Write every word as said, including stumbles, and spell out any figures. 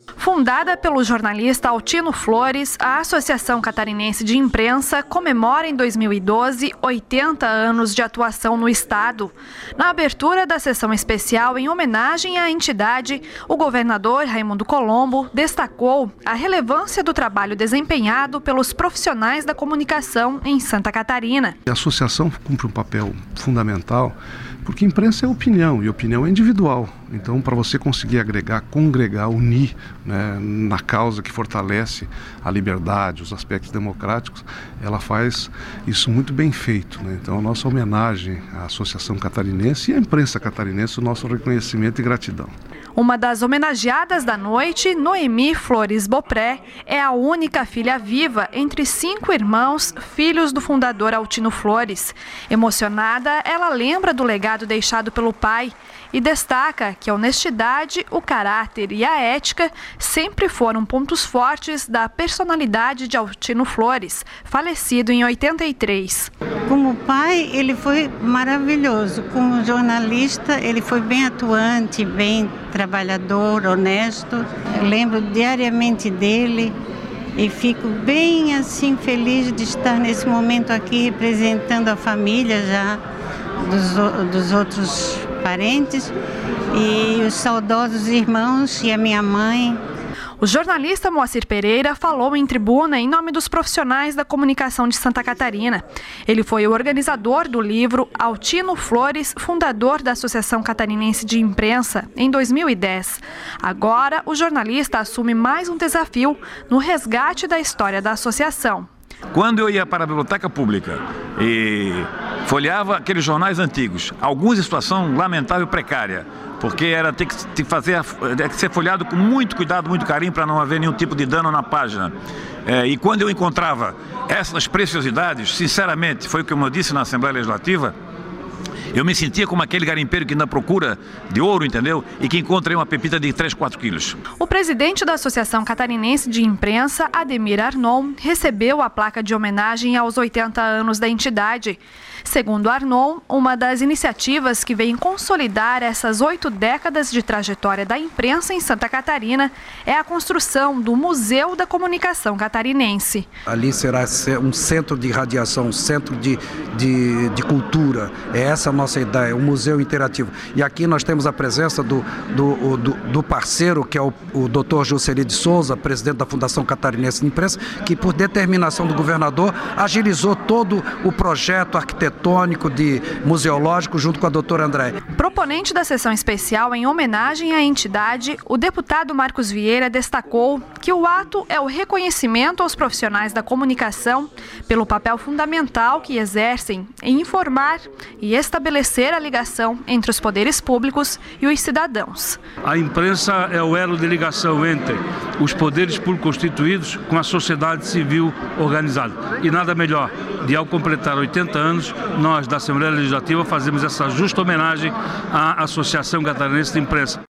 Fundada pelo jornalista Altino Flores, a Associação Catarinense de Imprensa comemora em dois mil e doze oitenta anos de atuação no estado. Na abertura da sessão especial em homenagem à entidade, o governador Raimundo Colombo destacou a relevância do trabalho desempenhado pelos profissionais da comunicação em Santa Catarina. A associação cumpre um papel fundamental porque imprensa é opinião e opinião é individual. Então, para você conseguir agregar, congregar, unir, né, na causa que fortalece a liberdade, os aspectos democráticos, ela faz isso muito bem feito, né? Então, a nossa homenagem à Associação Catarinense e à imprensa catarinense, o nosso reconhecimento e gratidão. Uma das homenageadas da noite, Noemi Flores Bopré, é a única filha viva entre cinco irmãos, filhos do fundador Altino Flores. Emocionada, ela lembra do legado deixado pelo pai e destaca que a honestidade, o caráter e a ética sempre foram pontos fortes da personalidade de Altino Flores, falecido em oitenta e três. Como pai, ele foi maravilhoso. Como jornalista, ele foi bem atuante, bem trabalhador, honesto. Eu lembro diariamente dele e fico bem assim feliz de estar nesse momento aqui representando a família já dos, dos outros parentes e os saudosos irmãos e a minha mãe. O jornalista Moacir Pereira falou em tribuna em nome dos profissionais da comunicação de Santa Catarina. Ele foi o organizador do livro Altino Flores, fundador da Associação Catarinense de Imprensa, em dois mil e dez. Agora, o jornalista assume mais um desafio no resgate da história da associação. Quando eu ia para a biblioteca pública e folheava aqueles jornais antigos, alguns em situação lamentável e precária, porque era ter que fazer, ter que ser folheado com muito cuidado, muito carinho para não haver nenhum tipo de dano na página. É, e quando eu encontrava essas preciosidades, sinceramente, foi o que eu disse na Assembleia Legislativa, eu me sentia como aquele garimpeiro que anda à procura de ouro, entendeu? E que encontra aí uma pepita de três, quatro quilos. O presidente da Associação Catarinense de Imprensa, Ademir Arnon, recebeu a placa de homenagem aos oitenta anos da entidade. Segundo Arnon, uma das iniciativas que vem consolidar essas oito décadas de trajetória da imprensa em Santa Catarina é a construção do Museu da Comunicação Catarinense. Ali será um centro de radiação, um centro de, de, de cultura. É essa a nossa ideia, um museu interativo. E aqui nós temos a presença do, do, do, do parceiro, que é o, o doutor Juscelino de Souza, presidente da Fundação Catarinense de Imprensa, que por determinação do governador agilizou todo o projeto arquitetônico de museológico junto com a doutora André. Proponente da sessão especial em homenagem à entidade, o deputado Marcos Vieira destacou que o ato é o reconhecimento aos profissionais da comunicação pelo papel fundamental que exercem em informar e estabelecer a ligação entre os poderes públicos e os cidadãos. A imprensa é o elo de ligação entre os poderes públicos constituídos com a sociedade civil organizada. E nada melhor de, ao completar oitenta anos, nós da Assembleia Legislativa fazemos essa justa homenagem à Associação Catarinense de Imprensa.